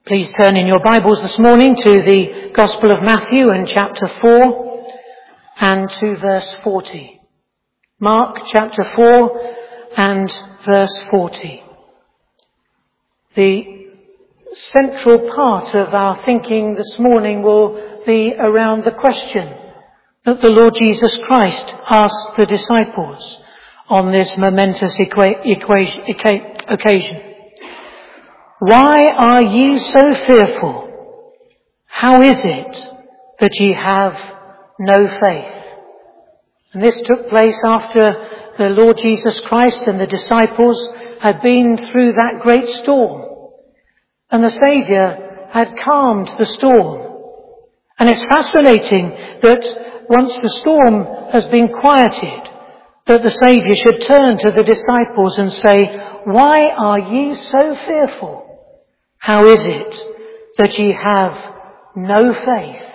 Please turn in your Bibles this morning to the Gospel of Matthew and chapter 4 and to verse 40. Mark chapter 4 and verse 40. The central part of our thinking this morning will be around the question that the Lord Jesus Christ asked the disciples on this momentous occasion. Why are ye so fearful? How is it that ye have no faith? And this took place after the Lord Jesus Christ and the disciples had been through that great storm. And the Saviour had calmed the storm. And it's fascinating that once the storm has been quieted, that the Saviour should turn to the disciples and say, why are ye so fearful? How is it that ye have no faith?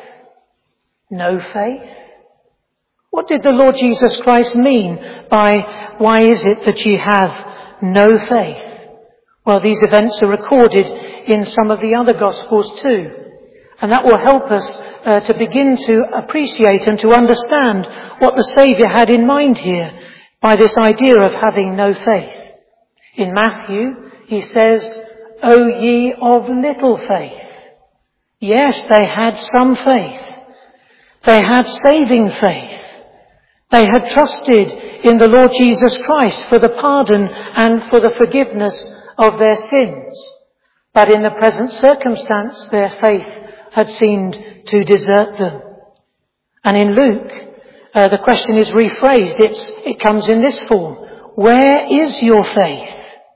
No faith? What did the Lord Jesus Christ mean by why is it that ye have no faith? Well, these events are recorded in some of the other Gospels too. And that will help us to begin to appreciate and to understand what the Saviour had in mind here by this idea of having no faith. In Matthew, he says, O ye of little faith. Yes, they had some faith. They had saving faith. They had trusted in the Lord Jesus Christ for the pardon and for the forgiveness of their sins. But in the present circumstance, their faith had seemed to desert them. And in Luke, the question is rephrased. It comes in this form. Where is your faith?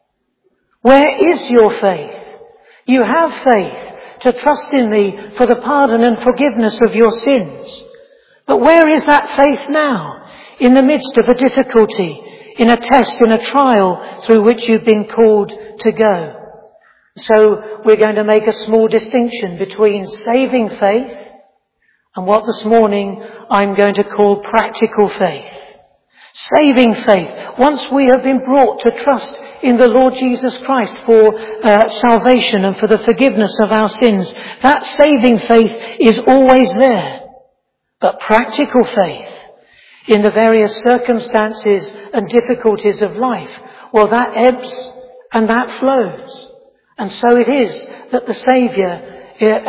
Where is your faith? You have faith to trust in me for the pardon and forgiveness of your sins. But where is that faith now? In the midst of a difficulty, in a test, in a trial through which you've been called to go. So we're going to make a small distinction between saving faith and what this morning I'm going to call practical faith. Saving faith. Once we have been brought to trust in the Lord Jesus Christ for salvation and for the forgiveness of our sins, that saving faith is always there. But practical faith in the various circumstances and difficulties of life, well, that ebbs and that flows. And so it is that the Saviour,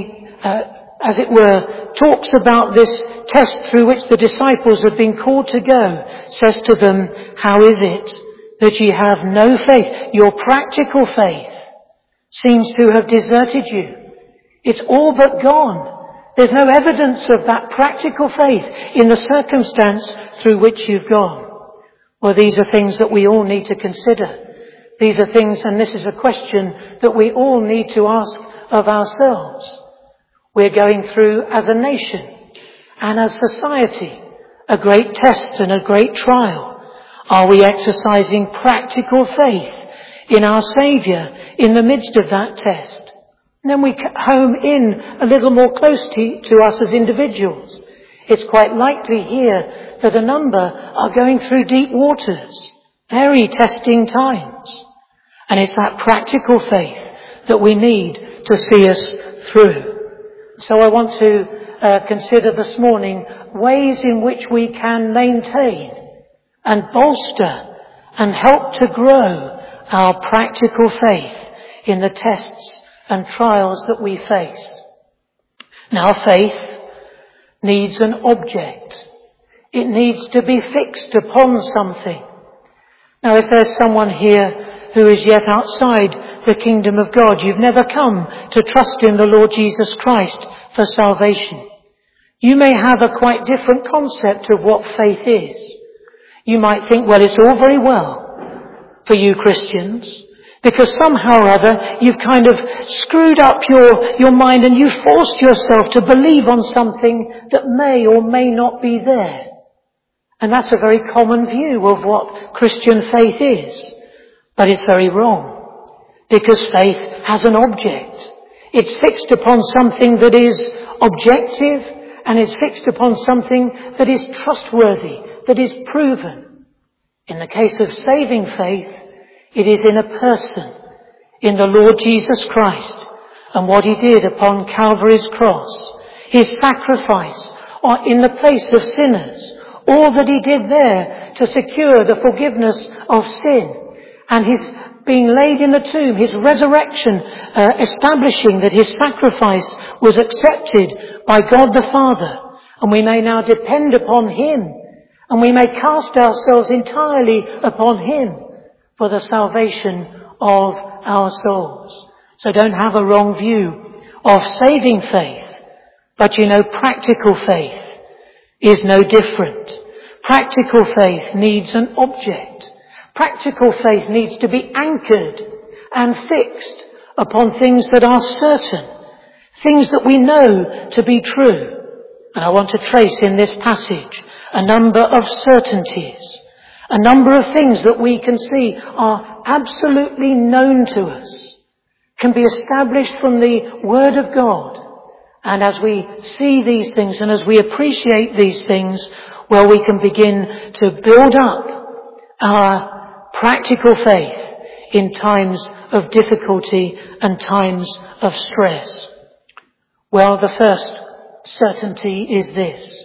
as it were, talks about this test through which the disciples have been called to go, says to them, how is it that ye have no faith? Your practical faith seems to have deserted you. It's all but gone. There's no evidence of that practical faith in the circumstance through which you've gone. Well, these are things that we all need to consider. These are things, and this is a question that we all need to ask of ourselves. We're going through, as a nation and as society, a great test and a great trial. Are we exercising practical faith in our Saviour in the midst of that test? And then we home in a little more closely to us as individuals. It's quite likely here that a number are going through deep waters, very testing times. And it's that practical faith that we need to see us through. So I want to consider this morning ways in which we can maintain and bolster and help to grow our practical faith in the tests and trials that we face. Now, faith needs an object. It needs to be fixed upon something. Now, if there's someone here who is yet outside the kingdom of God, you've never come to trust in the Lord Jesus Christ for salvation, you may have a quite different concept of what faith is. You might think, well, it's all very well for you Christians, because somehow or other you've kind of screwed up your mind and you've forced yourself to believe on something that may or may not be there. And that's a very common view of what Christian faith is. But it's very wrong, because faith has an object. It's fixed upon something that is objective, and it's fixed upon something that is trustworthy, that is proven. In the case of saving faith, it is in a person, in the Lord Jesus Christ, and what he did upon Calvary's cross, his sacrifice in the place of sinners, all that he did there to secure the forgiveness of sin, and his being laid in the tomb, his resurrection, establishing that his sacrifice was accepted by God the Father, and we may now depend upon him, and we may cast ourselves entirely upon him for the salvation of our souls. So don't have a wrong view of saving faith, but practical faith is no different. Practical faith needs an object. Practical faith needs to be anchored and fixed upon things that are certain, things that we know to be true. And I want to trace in this passage a number of certainties, a number of things that we can see are absolutely known to us, can be established from the Word of God. And as we see these things and as we appreciate these things, well, we can begin to build up our practical faith in times of difficulty and times of stress. Well, the first certainty is this.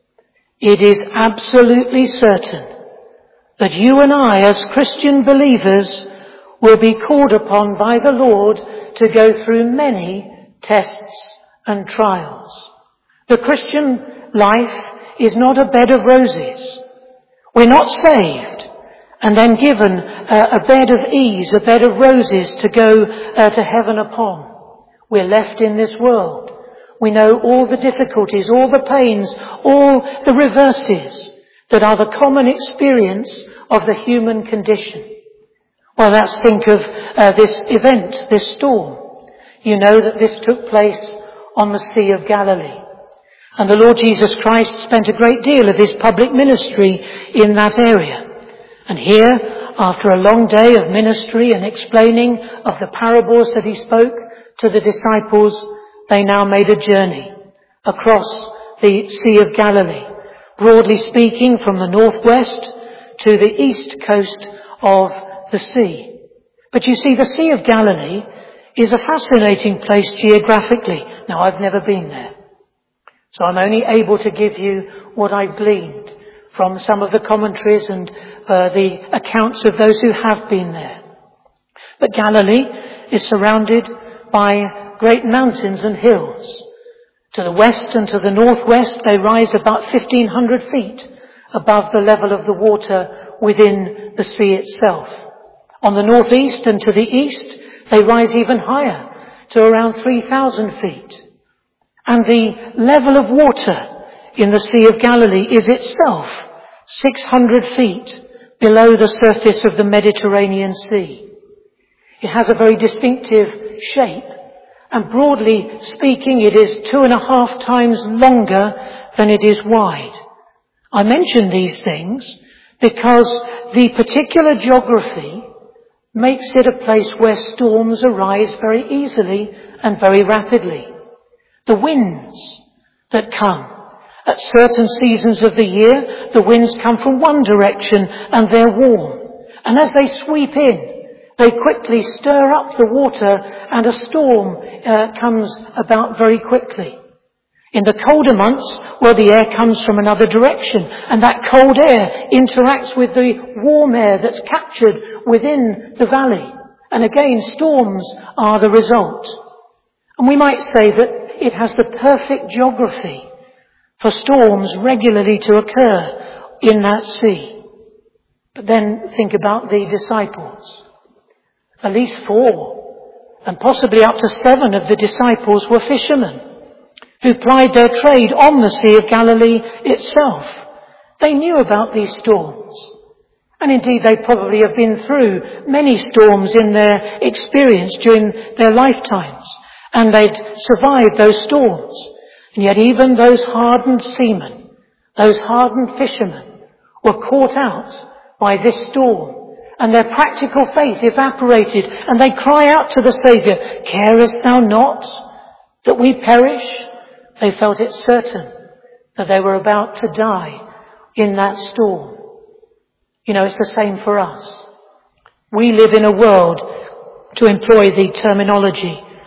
It is absolutely certain that you and I, as Christian believers, will be called upon by the Lord to go through many tests and trials. The Christian life is not a bed of roses. We're not saved and then given a bed of ease, a bed of roses to go to heaven upon. We're left in this world. We know all the difficulties, all the pains, all the reverses that are the common experience of the human condition. Well, let's think of this event, this storm. You know that this took place on the Sea of Galilee. And the Lord Jesus Christ spent a great deal of his public ministry in that area. And here, after a long day of ministry and explaining of the parables that he spoke to the disciples, they now made a journey across the Sea of Galilee, broadly speaking from the northwest to the east coast of the sea. But you see, the Sea of Galilee is a fascinating place geographically. Now, I've never been there, so I'm only able to give you what I've gleaned from some of the commentaries and the accounts of those who have been there. But Galilee is surrounded by great mountains and hills. To the west and to the northwest, they rise about 1,500 feet above the level of the water within the sea itself. On the northeast and to the east, they rise even higher to around 3,000 feet. And the level of water in the Sea of Galilee is itself 600 feet below the surface of the Mediterranean Sea. It has a very distinctive shape, and broadly speaking, it is 2.5 times longer than it is wide. I mention these things because the particular geography makes it a place where storms arise very easily and very rapidly. The winds that come at certain seasons of the year, the winds come from one direction and they're warm. And as they sweep in, they quickly stir up the water and a storm comes about very quickly. In the colder months, well, the air comes from another direction, and that cold air interacts with the warm air that's captured within the valley. And again, storms are the result. And we might say that it has the perfect geography for storms regularly to occur in that sea. But then think about the disciples. At least 4, and possibly up to 7 of the disciples were fishermen who plied their trade on the Sea of Galilee itself. They knew about these storms. And indeed, they probably have been through many storms in their experience during their lifetimes. And they'd survived those storms. And yet even those hardened seamen, those hardened fishermen, were caught out by this storm. And their practical faith evaporated. And they cry out to the Saviour, "Carest thou not that we perish?" They felt it certain that they were about to die in that storm. You know, it's the same for us. We live in a world, to employ the terminology,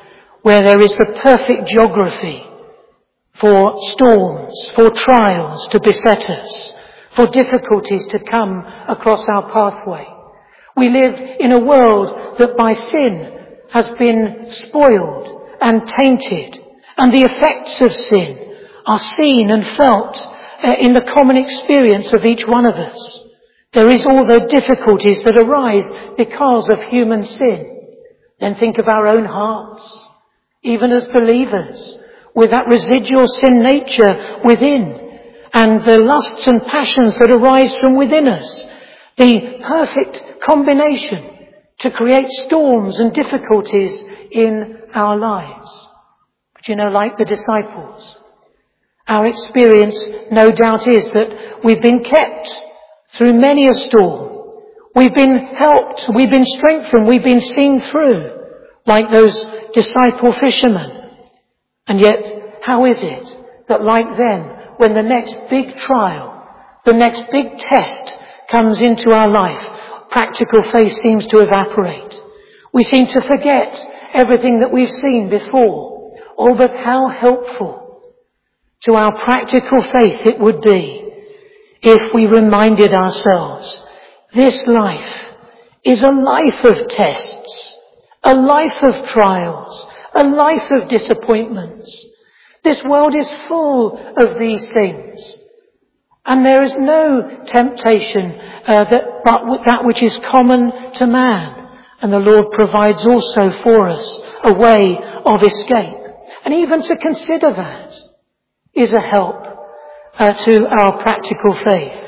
where there is the perfect geography for storms, for trials to beset us, for difficulties to come across our pathway. We live in a world that by sin has been spoiled and tainted, and the effects of sin are seen and felt in the common experience of each one of us. There is all the difficulties that arise because of human sin. Then think of our own hearts, even as believers, with that residual sin nature within, and the lusts and passions that arise from within us. The perfect combination to create storms and difficulties in our lives. But you know, like the disciples, our experience no doubt is that we've been kept through many a storm. We've been helped, we've been strengthened, we've been seen through, like those disciple fishermen. And yet, how is it that like them, when the next big trial, the next big test comes into our life, practical faith seems to evaporate. We seem to forget everything that we've seen before. Oh, but how helpful to our practical faith it would be if we reminded ourselves, this life is a life of tests, a life of trials, a life of disappointments. This world is full of these things. And there is no temptation but that which is common to man. And the Lord provides also for us a way of escape. And even to consider that is a help to our practical faith.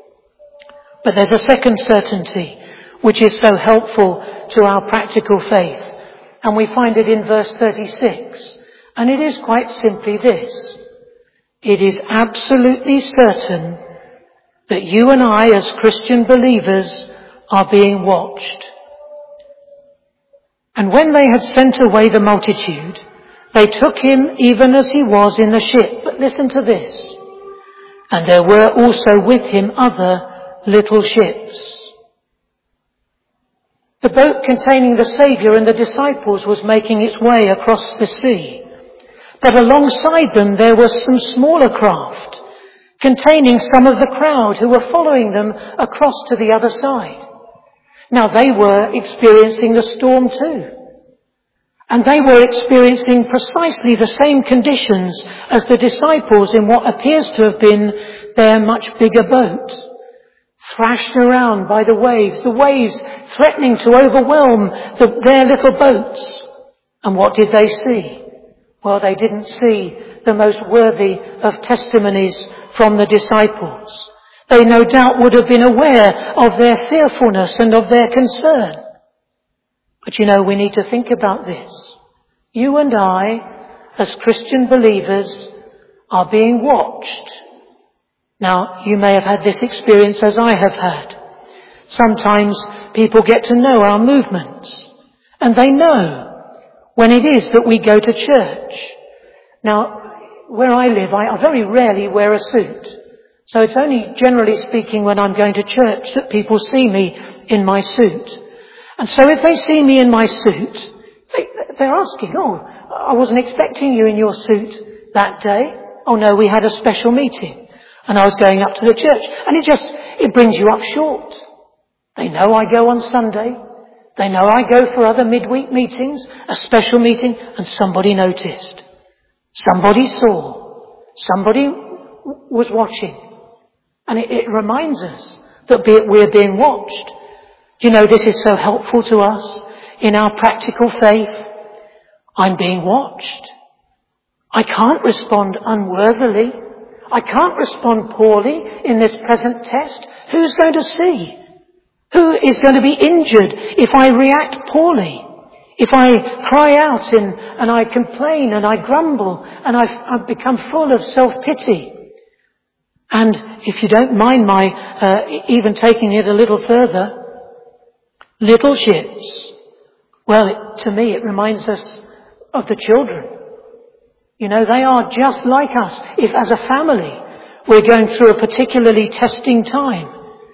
But there's a second certainty which is so helpful to our practical faith. And we find it in verse 36. And it is quite simply this. It is absolutely certain that you and I as Christian believers are being watched. And when they had sent away the multitude, they took him even as he was in the ship. But listen to this. And there were also with him other little ships. The boat containing the Saviour and the disciples was making its way across the sea. But alongside them there was some smaller craft containing some of the crowd who were following them across to the other side. Now they were experiencing the storm too. And they were experiencing precisely the same conditions as the disciples in what appears to have been their much bigger boat. Thrashed around by the waves threatening to overwhelm their little boats. And what did they see? Well, they didn't see the most worthy of testimonies from the disciples. They no doubt would have been aware of their fearfulness and of their concern. But you know, we need to think about this. You and I, as Christian believers, are being watched. Now, you may have had this experience as I have had. Sometimes people get to know our movements, and they know when it is that we go to church. Now, where I live, I very rarely wear a suit. So it's only, generally speaking, when I'm going to church that people see me in my suit. And so if they see me in my suit, they're asking, oh, I wasn't expecting you in your suit that day. Oh no, we had a special meeting and I was going up to the church. And it brings you up short. They know I go on Sunday. They know I go for other midweek meetings, a special meeting, and somebody noticed. Somebody saw. Somebody was watching. And it reminds us that we're being watched. Do you know, this is so helpful to us in our practical faith. I'm being watched. I can't respond unworthily. I can't respond poorly in this present test. Who's going to see? Who is going to be injured if I react poorly? If I cry out and I complain and I grumble and I've become full of self-pity? And if you don't mind my even taking it a little further, little ships. Well, to me it reminds us of the children. You know, they are just like us. If as a family we're going through a particularly testing time,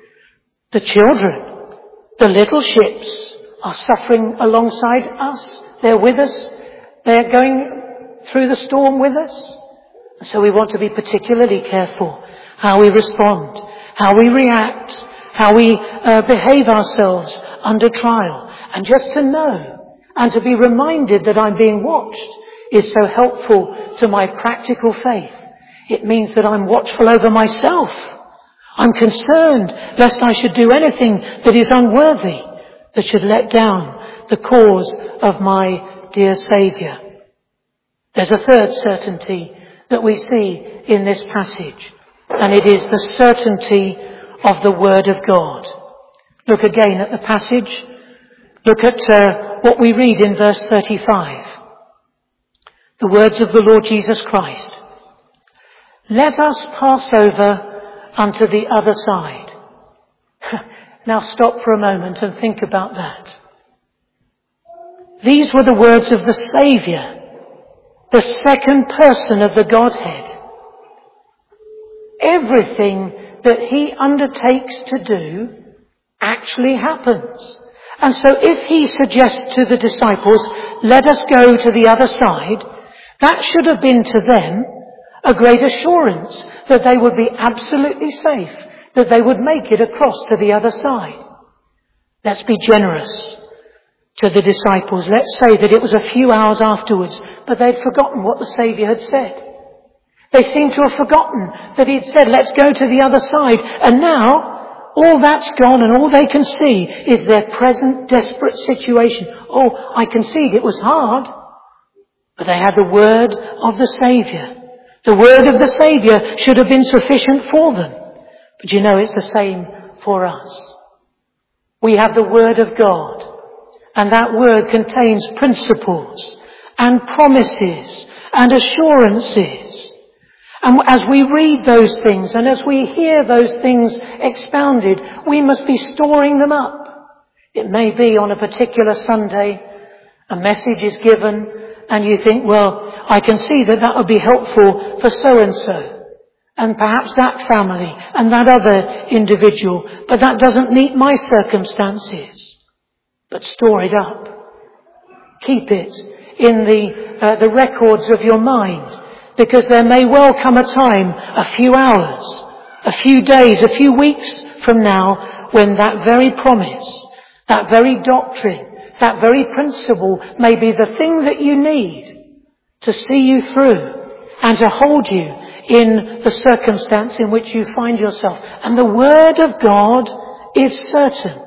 the children, the little ships, are suffering alongside us. They're with us. They're going through the storm with us. So we want to be particularly careful how we respond, how we react, how we behave ourselves under trial. And just to know and to be reminded that I'm being watched is so helpful to my practical faith. It means that I'm watchful over myself. I'm concerned lest I should do anything that is unworthy, that should let down the cause of my dear Saviour. There's a third certainty that we see in this passage, and it is the certainty of the Word of God. Look again at the passage. Look at what we read in verse 35. The words of the Lord Jesus Christ. Let us pass over unto the other side. Now stop for a moment and think about that. These were the words of the Saviour, the second person of the Godhead. Everything that he undertakes to do actually happens. And so if he suggests to the disciples, let us go to the other side, that should have been to them a great assurance that they would be absolutely safe, that they would make it across to the other side. Let's be generous to the disciples. Let's say that it was a few hours afterwards, but they'd forgotten what the Saviour had said. They seem to have forgotten that he'd said, let's go to the other side. And now, all that's gone and all they can see is their present desperate situation. Oh, I concede it was hard, but they had the word of the Saviour. The word of the Saviour should have been sufficient for them. But you know, it's the same for us. We have the Word of God, and that Word contains principles and promises and assurances. And as we read those things and as we hear those things expounded, we must be storing them up. It may be on a particular Sunday, a message is given, and you think, well, I can see that would be helpful for so-and-so, and perhaps that family, and that other individual, but that doesn't meet my circumstances. But store it up. Keep it in the records of your mind, because there may well come a time, a few hours, a few days, a few weeks from now, when that very promise, that very doctrine, that very principle may be the thing that you need to see you through and to hold you in the circumstance in which you find yourself. And the Word of God is certain.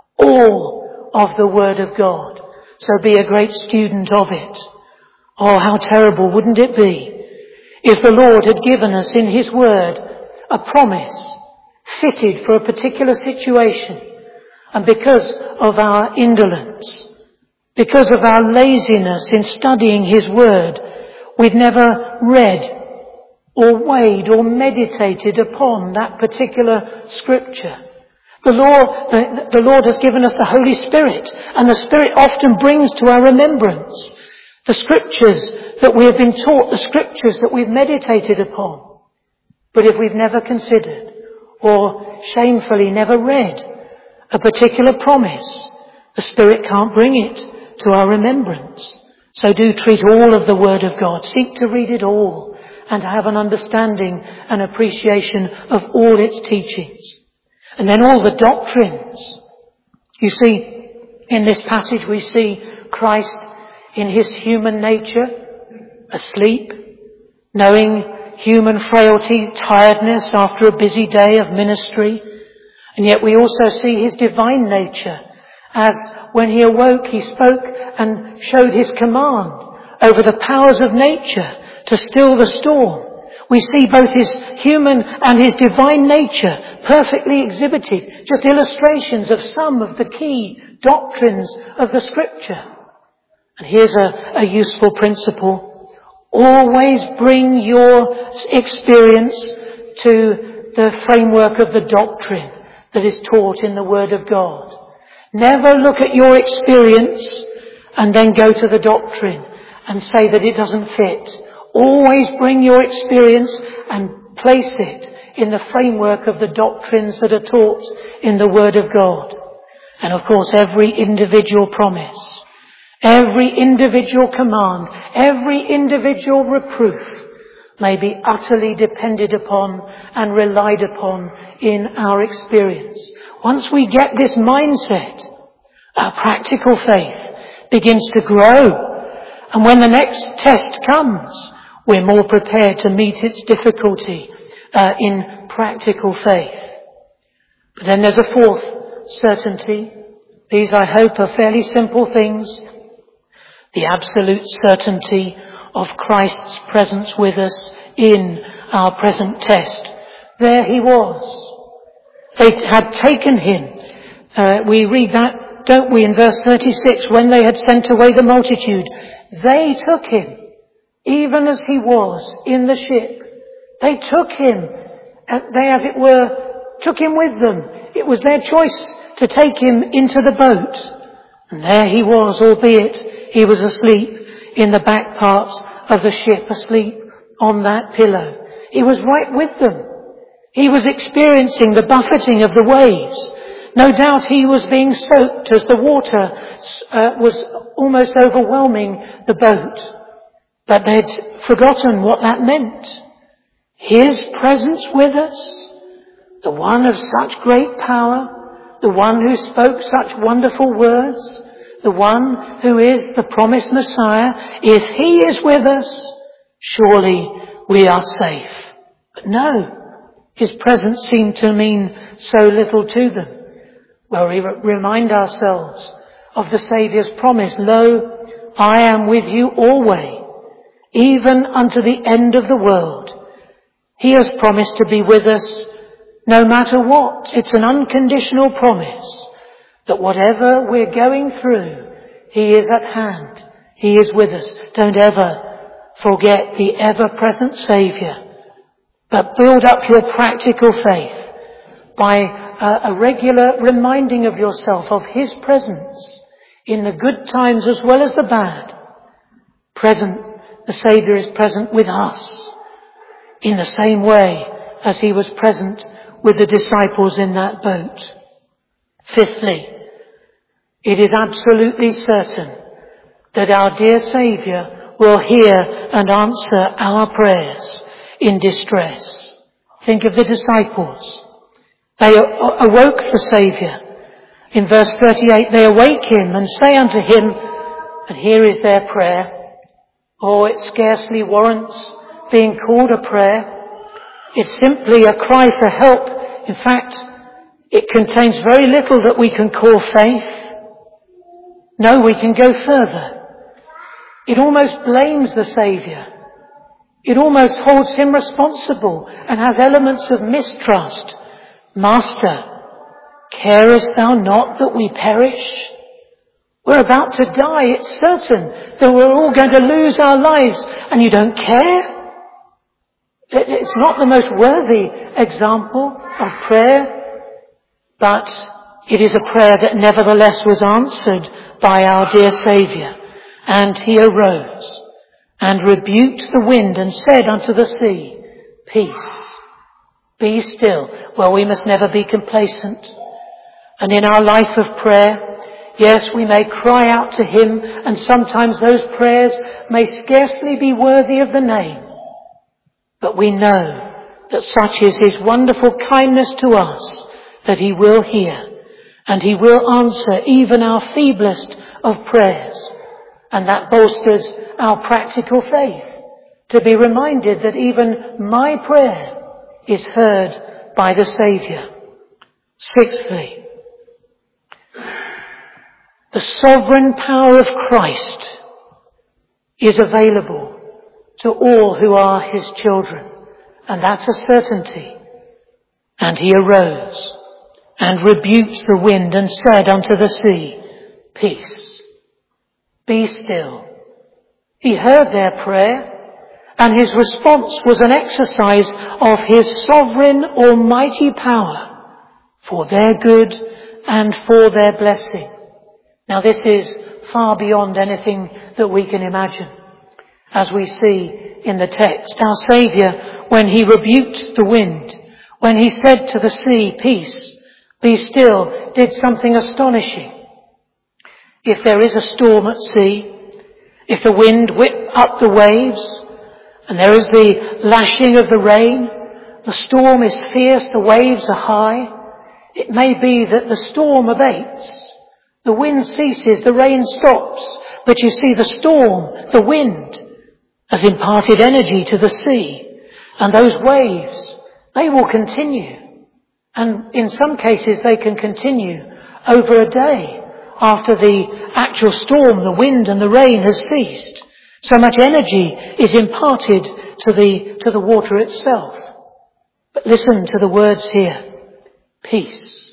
All of the Word of God. So be a great student of it. Oh, how terrible wouldn't it be if the Lord had given us in His Word a promise fitted for a particular situation, and because of our indolence, because of our laziness in studying His Word, we've never read or weighed or meditated upon that particular Scripture. The Lord has given us the Holy Spirit, and the Spirit often brings to our remembrance the Scriptures that we have been taught, the Scriptures that we've meditated upon. But if we've never considered or shamefully never read a particular promise, the Spirit can't bring it to our remembrance. So do treat all of the Word of God. Seek to read it all and have an understanding and appreciation of all its teachings. And then all the doctrines. You see, in this passage we see Christ in His human nature, asleep, knowing human frailty, tiredness after a busy day of ministry. And yet we also see His divine nature, as when He awoke, He spoke and showed His command over the powers of nature to still the storm. We see both His human and His divine nature perfectly exhibited, just illustrations of some of the key doctrines of the Scripture. And here's a useful principle. Always bring your experience to the framework of the doctrine that is taught in the Word of God. Never look at your experience and then go to the doctrine and say that it doesn't fit. Always bring your experience and place it in the framework of the doctrines that are taught in the Word of God. And of course, every individual promise, Every individual command, every individual reproof may be utterly depended upon and relied upon in our experience. Once we get this mindset, our practical faith begins to grow. And when the next test comes, we're more prepared to meet its difficulty in practical faith. But then there's a fourth certainty. These, I hope, are fairly simple things. The absolute certainty of Christ's presence with us in our present test. There he was. They had taken him. We read that, don't we, in verse 36, when they had sent away the multitude. They took him, even as he was in the ship. They took him, they, as it were, took him with them. It was their choice to take him into the boat. And there he was, albeit he was asleep in the back part of the ship, asleep on that pillow. He was right with them. He was experiencing the buffeting of the waves. No doubt he was being soaked as the water was almost overwhelming the boat. But they'd forgotten what that meant. His presence with us, the one of such great power, the one who spoke such wonderful words, the one who is the promised Messiah, if he is with us, surely we are safe. But no, his presence seemed to mean so little to them. Well, we remind ourselves of the Saviour's promise, "Lo, I am with you always, even unto the end of the world." He has promised to be with us no matter what. It's an unconditional promise that whatever we're going through, he is at hand. He is with us. Don't ever forget the ever-present Saviour, but build up your practical faith by a regular reminding of yourself of his presence in the good times as well as the bad. Present, the Saviour is present with us in the same way as he was present with the disciples in that boat. Fifthly, it is absolutely certain that our dear Saviour will hear and answer our prayers in distress. Think of the disciples. They awoke the Saviour. In verse 38, they awake him and say unto him, and here is their prayer. Oh, it scarcely warrants being called a prayer. It's simply a cry for help. In fact, it contains very little that we can call faith. No, we can go further. It almost blames the Saviour. It almost holds him responsible and has elements of mistrust. Master, carest thou not that we perish? We're about to die. It's certain that we're all going to lose our lives, and you don't care? It's not the most worthy example of prayer, but it is a prayer that nevertheless was answered by our dear Saviour. And he arose and rebuked the wind and said unto the sea, Peace, be still. Well, we must never be complacent. And in our life of prayer, yes, we may cry out to him, and sometimes those prayers may scarcely be worthy of the name. But we know that such is his wonderful kindness to us that he will hear, and he will answer even our feeblest of prayers. And that bolsters our practical faith, to be reminded that even my prayer is heard by the Saviour. Sixthly, the sovereign power of Christ is available to all who are his children. And that's a certainty. And he arose and rebuked the wind and said unto the sea, Peace, be still. He heard their prayer, and his response was an exercise of his sovereign almighty power for their good and for their blessing. Now this is far beyond anything that we can imagine. As we see in the text, our Saviour, when he rebuked the wind, when he said to the sea, Peace, be still, did something astonishing. if there is a storm at sea, if the wind whip up the waves, and there is the lashing of the rain, the storm is fierce, the waves are high, it may be that the storm abates, the wind ceases, the rain stops, but you see the storm, the wind, has imparted energy to the sea, and those waves, they will continue. And in some cases they can continue over a day after the actual storm, the wind and the rain has ceased. So much energy is imparted to the water itself. But listen to the words here. Peace.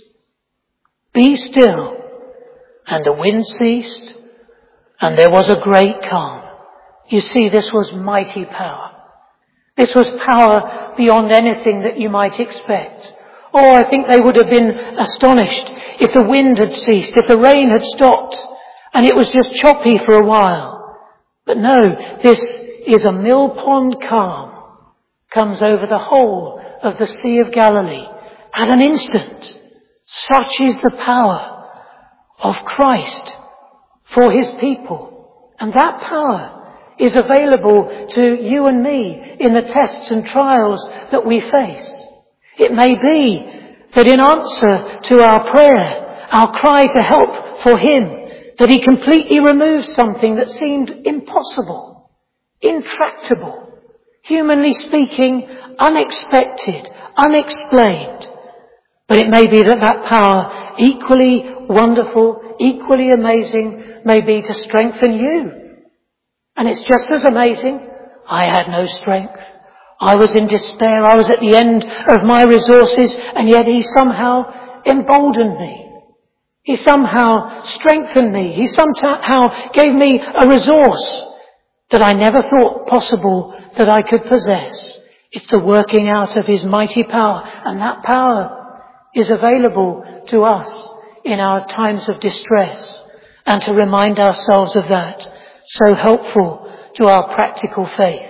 Be still. And the wind ceased, and there was a great calm. You see, this was mighty power. This was power beyond anything that you might expect. Oh, I think they would have been astonished if the wind had ceased, if the rain had stopped, and it was just choppy for a while. But no, this is a mill pond calm, comes over the whole of the Sea of Galilee at an instant. Such is the power of Christ for his people. And that power is available to you and me in the tests and trials that we face. It may be that in answer to our prayer, our cry to help for him, that he completely removes something that seemed impossible, intractable, humanly speaking, unexpected, unexplained. But it may be that power, equally wonderful, equally amazing, may be to strengthen you. And it's just as amazing. I had no strength. I was in despair. I was at the end of my resources, and yet he somehow emboldened me. He somehow strengthened me. He somehow gave me a resource that I never thought possible that I could possess. It's the working out of his mighty power, and that power is available to us in our times of distress, and to remind ourselves of that, so helpful to our practical faith.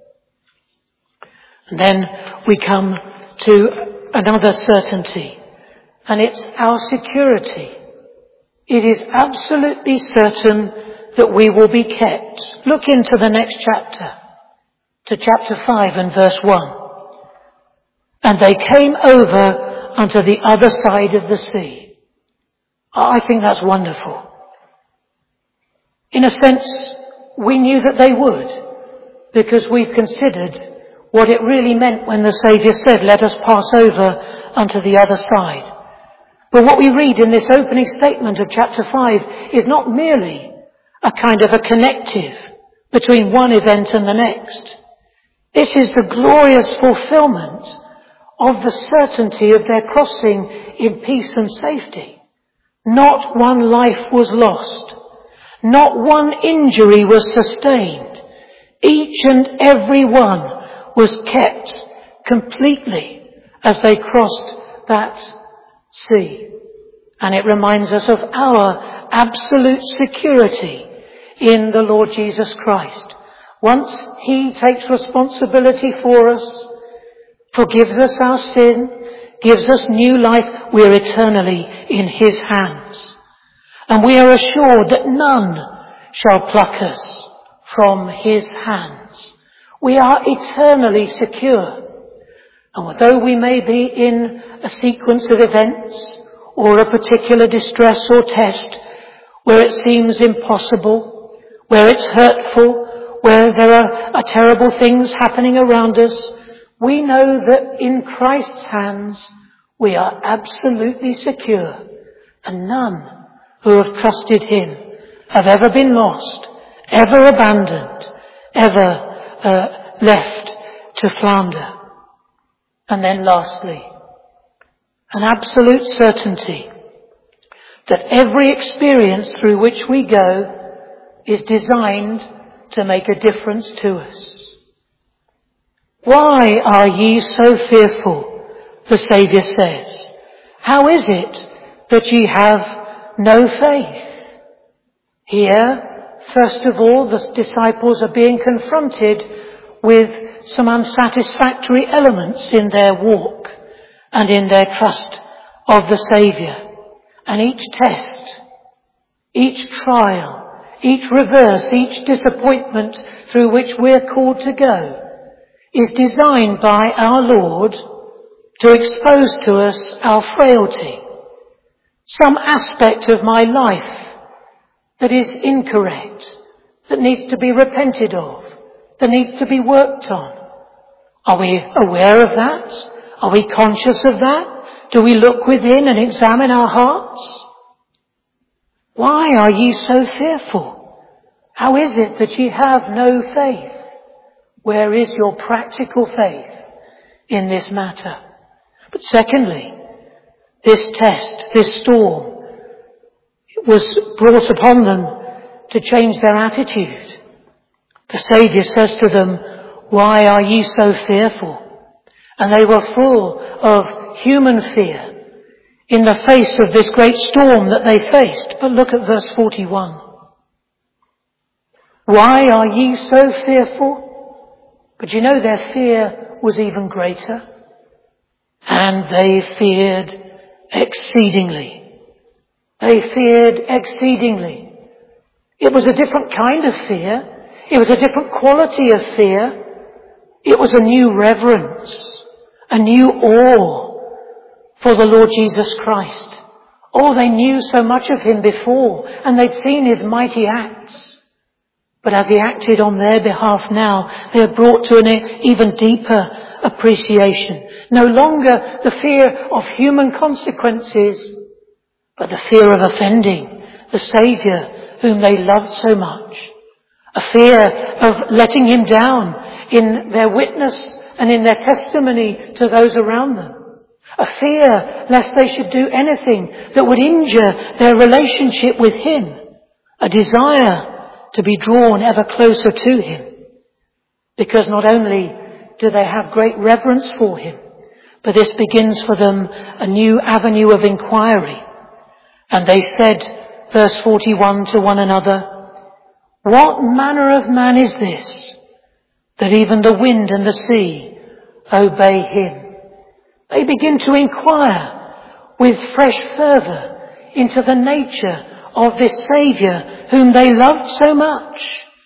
And then we come to another certainty, and it's our security. It is absolutely certain that we will be kept. Look into the next chapter, to chapter 5 and verse 1. And they came over unto the other side of the sea. I think that's wonderful. In a sense, we knew that they would, because we've considered what it really meant when the Saviour said, let us pass over unto the other side. But what we read in this opening statement of chapter 5 is not merely a kind of a connective between one event and the next. This is the glorious fulfillment of the certainty of their crossing in peace and safety. Not one life was lost. Not one injury was sustained. Each and every one was kept completely as they crossed that sea. And it reminds us of our absolute security in the Lord Jesus Christ. Once he takes responsibility for us, forgives us our sin, gives us new life, we are eternally in his hands. And we are assured that none shall pluck us from his hands. We are eternally secure. And although we may be in a sequence of events or a particular distress or test where it seems impossible, where it's hurtful, where there are terrible things happening around us, we know that in Christ's hands we are absolutely secure, and none who have trusted him have ever been lost, ever abandoned, ever left to flounder. And then lastly, an absolute certainty that every experience through which we go is designed to make a difference to us. Why are ye so fearful? The Saviour says. How is it that ye have no faith? Here, first of all, the disciples are being confronted with some unsatisfactory elements in their walk and in their trust of the Saviour. And each test each trial, each reverse, each disappointment through which we're called to go is designed by our Lord to expose to us our frailty, some aspect of my life that is incorrect, that needs to be repented of, that needs to be worked on. Are we aware of that? Are we conscious of that? Do we look within and examine our hearts? Why are ye so fearful? How is it that ye have no faith? Where is your practical faith in this matter? But secondly, this test, this storm, was brought upon them to change their attitude. The Saviour says to them, why are ye so fearful? And they were full of human fear in the face of this great storm that they faced. But look at verse 41. Why are ye so fearful? But you know their fear was even greater. And they feared exceedingly. They feared exceedingly. It was a different kind of fear. It was a different quality of fear. It was a new reverence, a new awe for the Lord Jesus Christ. Oh, they knew so much of him before, and they'd seen his mighty acts. But as he acted on their behalf now, they are brought to an even deeper appreciation. No longer the fear of human consequences, but the fear of offending the Saviour whom they loved so much. A fear of letting him down in their witness and in their testimony to those around them. A fear lest they should do anything that would injure their relationship with him. A desire to be drawn ever closer to him. Because not only do they have great reverence for him, but this begins for them a new avenue of inquiry. And they said, verse 41, to one another, what manner of man is this, that even the wind and the sea obey him? They begin to inquire with fresh fervour into the nature of this Saviour whom they loved so much,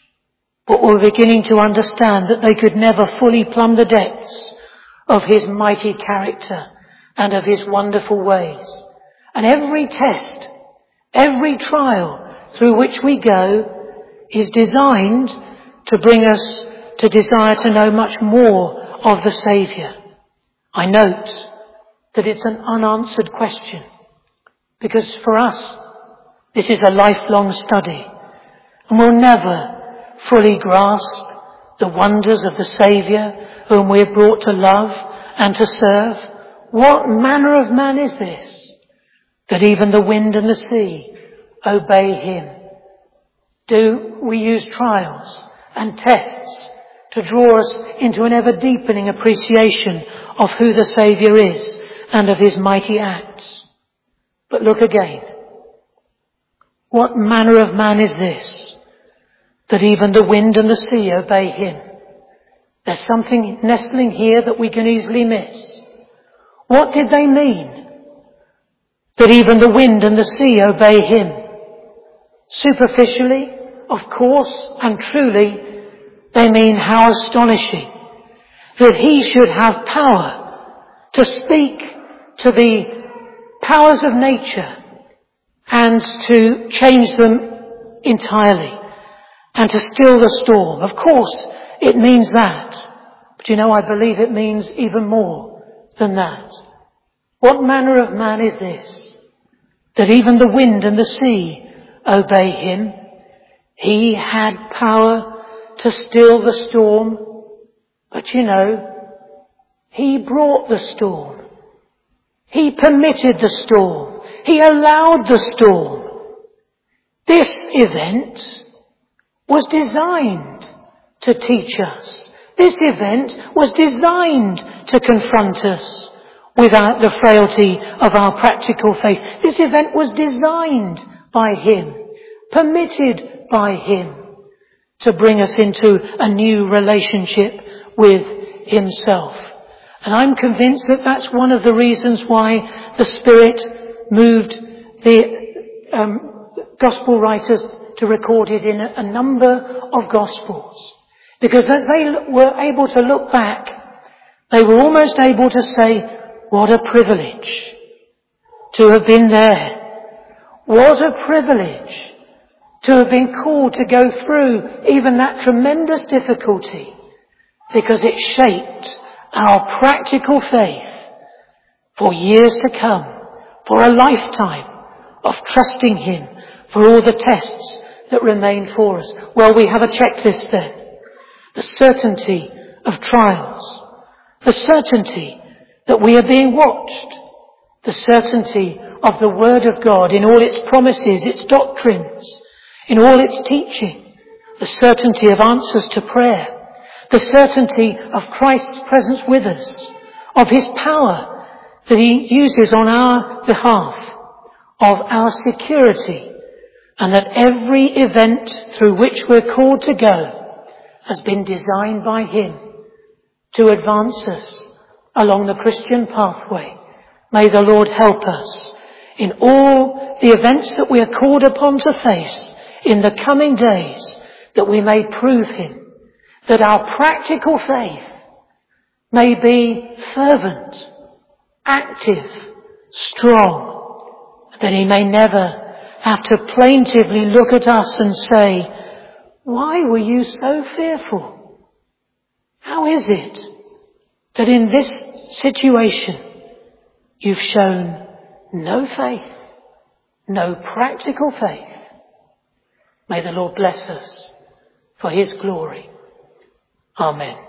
but were beginning to understand that they could never fully plumb the depths of his mighty character and of his wonderful ways. And every test, every trial through which we go is designed to bring us to desire to know much more of the Saviour. I note that it's an unanswered question, because for us this is a lifelong study, and we'll never fully grasp the wonders of the Saviour whom we're brought to love and to serve. What manner of man is this, that even the wind and the sea obey him? Do we use trials and tests to draw us into an ever deepening appreciation of who the Saviour is and of his mighty acts? But look again. What manner of man is this, that even the wind and the sea obey him? There's something nestling here that we can easily miss. What did they mean? That even the wind and the sea obey him? Superficially, of course, and truly, they mean how astonishing that he should have power to speak to the powers of nature and to change them entirely and to still the storm. Of course, it means that. But you know, I believe it means even more than that. What manner of man is this, that even the wind and the sea obey him? He had power to still the storm, but you know, he brought the storm. He permitted the storm. He allowed the storm. This event was designed to teach us. This event was designed to confront us without the frailty of our practical faith. This event was designed by him, permitted by him, to bring us into a new relationship with himself. And I'm convinced that that's one of the reasons why the Spirit moved gospel writers to record it in a number of gospels. Because as they were able to look back, they were almost able to say, what a privilege to have been there. What a privilege to have been called to go through even that tremendous difficulty, because it shaped our practical faith for years to come, for a lifetime of trusting Him for all the tests that remain for us. Well, we have a checklist then. The certainty of trials. The certainty that we are being watched. The certainty of the Word of God in all its promises, its doctrines, in all its teaching. The certainty of answers to prayer. The certainty of Christ's presence with us. Of His power that He uses on our behalf. Of our security. And that every event through which we're called to go has been designed by Him to advance us along the Christian pathway. May the Lord help us in all the events that we are called upon to face in the coming days, that we may prove Him, that our practical faith may be fervent, active, strong, that He may never have to plaintively look at us and say, why were you so fearful? How is it that in this situation you've shown no faith, no practical faith? May the Lord bless us for His glory. Amen.